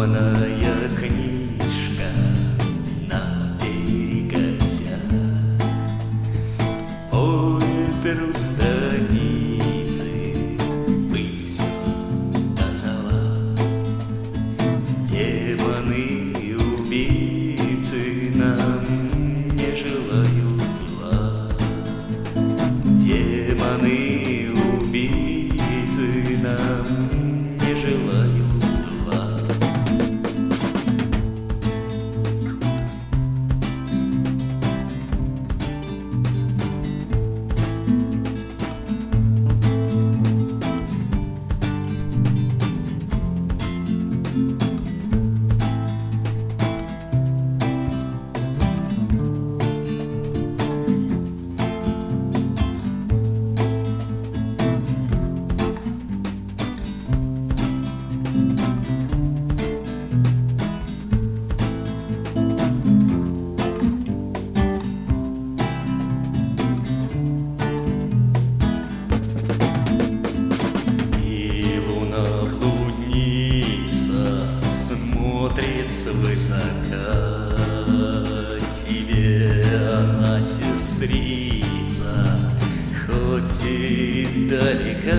ломаная книжка наперекося. По ветру станицы пылью тазала. Демоны-убийцы нам не желают зла. Демоны-убийцы нам не желают зла. Смотрит свысока, тебе она сестрица, хоть и далека.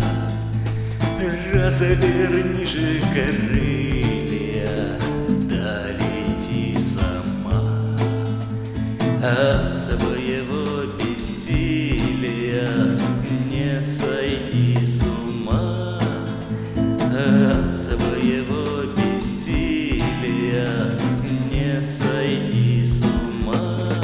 Разверни же крылья, да лети сама. От своего бессилия не сойди с ума. От своего бессилия не сойди с ума.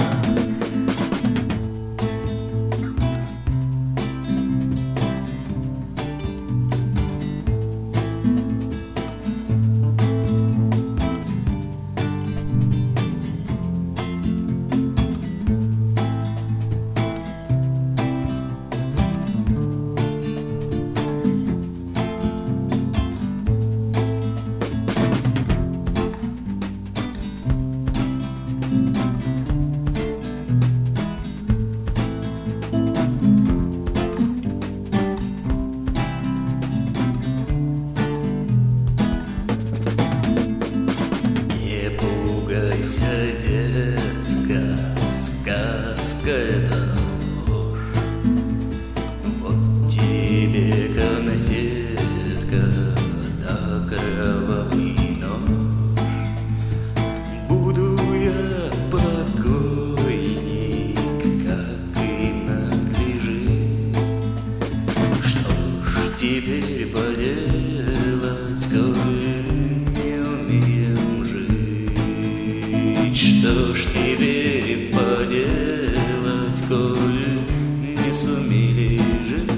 Детка, сказка это ложь. Вот тебе конфетка, да кровавый нож. Буду я покойник, как и надлежит. Что ж теперь поделать, коль не умеем жить? Что ж теперь поделать, коль не сумели жить?